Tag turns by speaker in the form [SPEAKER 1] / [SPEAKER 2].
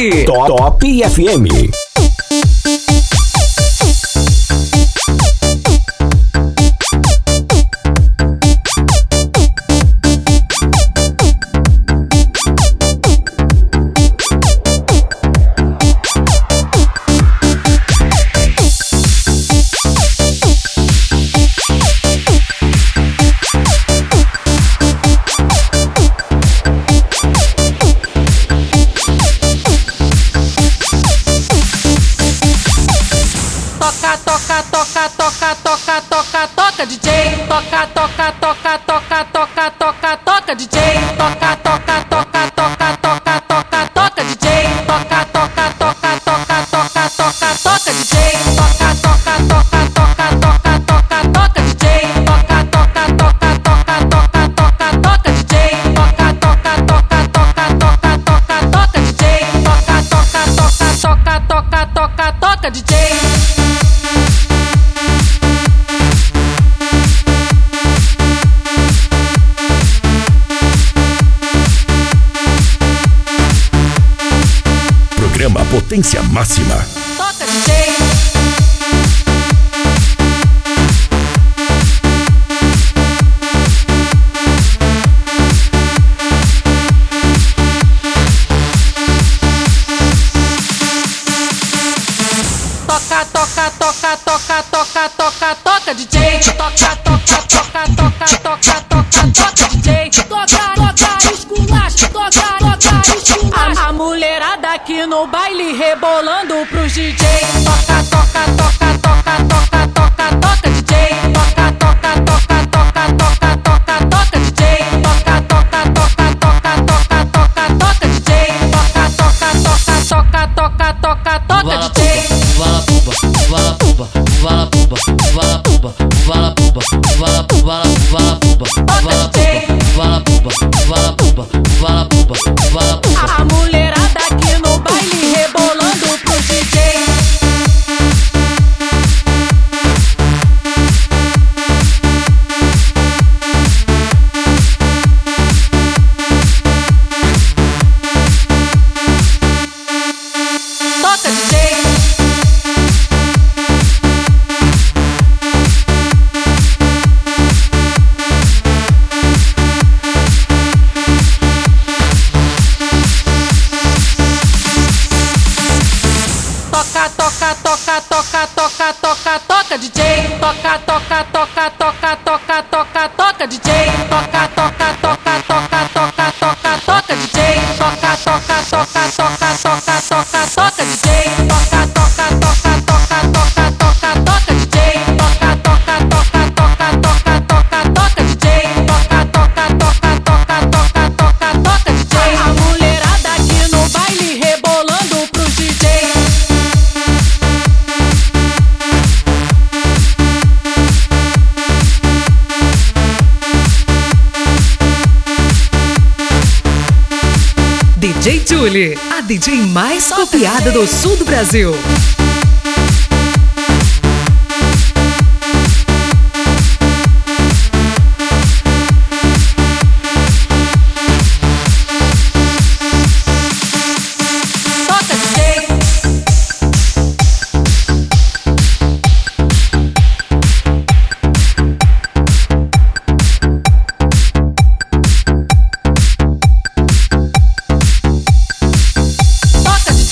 [SPEAKER 1] aqui.
[SPEAKER 2] Top FM.
[SPEAKER 3] Toca DJ, toca DJ, toca DJ, toca DJ, toca DJ.
[SPEAKER 2] Programa Potência Máxima.
[SPEAKER 3] Toca DJ. Toca DJ, toca DJ, toca esculacho, toca esculacho. A mulherada aqui no baile rebolando pros DJ. Toca DJ, toca DJ, toca DJ. A mulherada aqui no baile rebolando pro DJ. Toca DJ. Toca DJ, toca DJ, toca DJ, toca DJ. A mulherada aqui no baile rebolando pros DJ.
[SPEAKER 1] DJ Julie, a DJ mais copiada do sul do Brasil.